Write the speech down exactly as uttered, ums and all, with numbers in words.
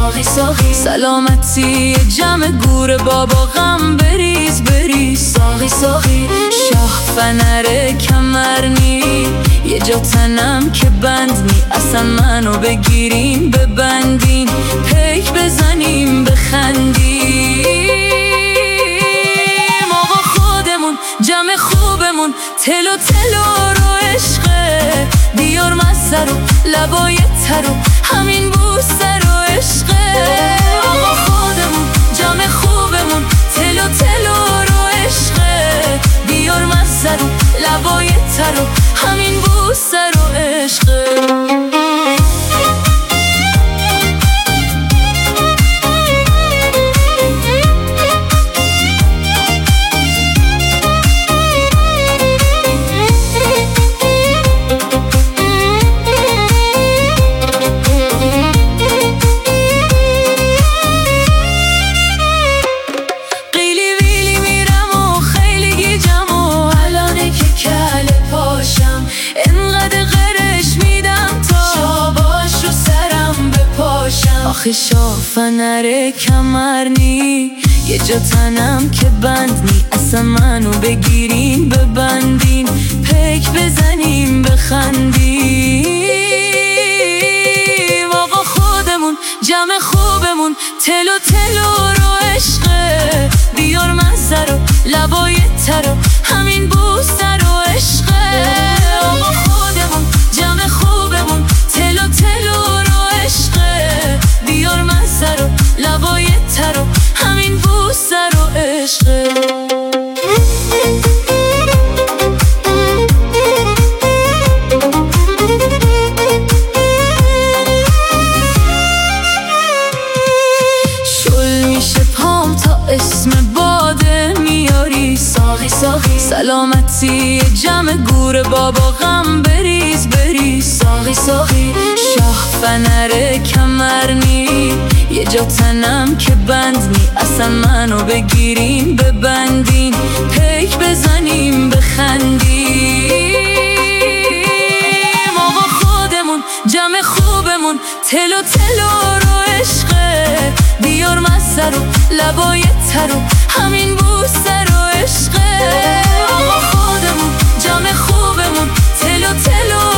ساقی ساقی سلامتی جمع گور بابا غم بریز بریز ساقی ساقی شاه فنر کمرنی یه جا تنم که بند نی اصلا منو بگیرین ببندین پیک بزنیم بخندیم آقا خودمون جمع خوبمون تلو تلو رو عشقه بیار مزه رو لبای ترو همین بوسه رو عشقه آقا خودمون جمع خوبمون تلو تلو رو عشقه بیار مزه رو لبای ترو همین بوسه رو عشقه آخه شافنر کمرنی یه جا تنم که بند نی اصلا منو بگیرین ببندین پیک بزنیم بخندیم آقا خودمون جمع خوبمون تلو تلو رو عشقه بیار مزه رو لبای ترو همین بوسه رو عشقه آقا خودمون جمع خوبمون تلو تلو رو عشقه بیار مزه رو لبای ترو همین بوسه رو عشقه شل میشه پام تا اسم باده میاری ساقی ساقی سلامتی جمع گور بابا غم بریز بریز ساقی ساقی شاه فنر کمرنی یه جا تنم که بند نی اصلا منو بگیرین ببندین پیک بزنیم بخندیم آقا خودمون جمع خوبمون تلو تلو رو عشقه بیار مزه رو لبای ترو همین بوسه رو عشقه آقا خودمون جمع خوبمون تلو تلو